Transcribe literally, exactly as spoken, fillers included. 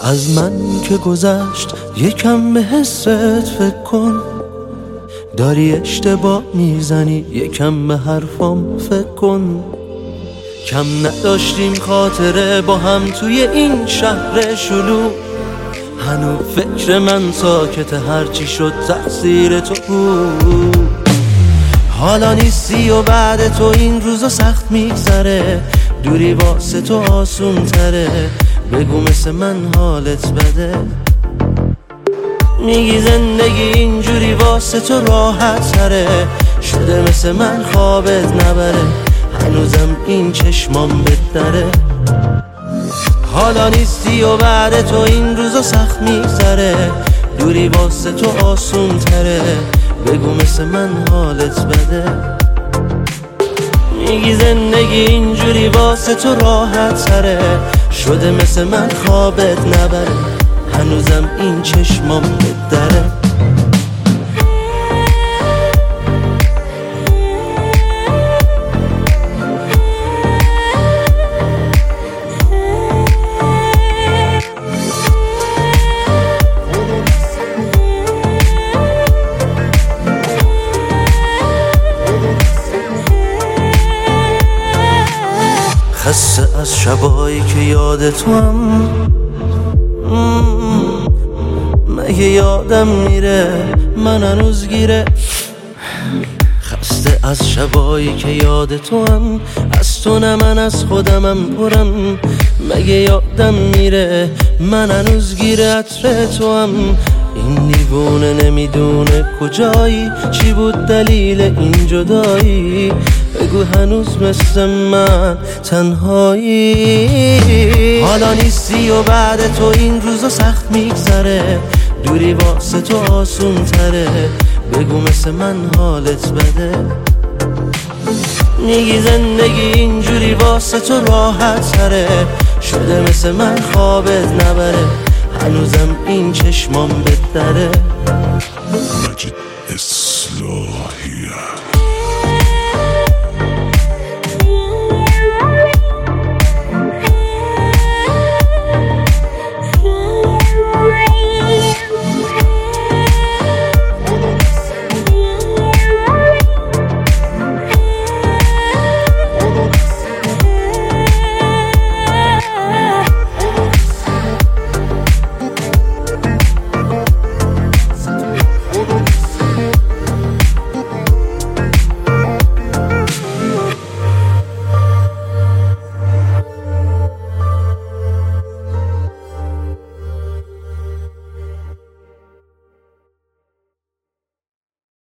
از من که گذشت یکم به حست فکر کن، داری اشتباه میزنی یکم به حرفام فکر کن. کم نداشتیم خاطره با هم توی این شهر شلوغ، هنوز فکر من ساکت هرچی شد تقصیر تو بود. حالا نیستی و بعد تو این روزا سخت میگذره، دوری واسه تو آسون تره، بگو مثل من حالت بده. میگی زندگی اینجوری واسه تو راحت تره، شده مثل من خوابت نبره، هنوزم این چشمام بدره. حالا نیستی و بعد تو این روزا سخت میگذره، دوری واسه تو آسون تره، بگو مثل من حالت بده. میگی زندگی اینجوری واسه تو راحت تره، شده مثل من خوابت نبره، هنوزم این چشمام بدره. خسته از شبایی که یاد تو هم، مگه یادم میره من هنوز گیره. خسته از شبایی که یاد تو هم، از تو نه من از خودمم پرم، مگه یادم میره من هنوز گیره عطر تو هم. این دیوونه نمیدونه کجایی، چی بود دلیل این جدایی، بگو هنوز مثل من تنهایی. حالا نیستی و بعد تو این روزا سخت میگذره، دوری واسه تو آسون تره، بگو مثل من حالت بده. میگی زندگی اینجوری واسه تو راحت تره، شده مثل من خوابت نبره، هنوزم این چشمام بدره. مجید اسلام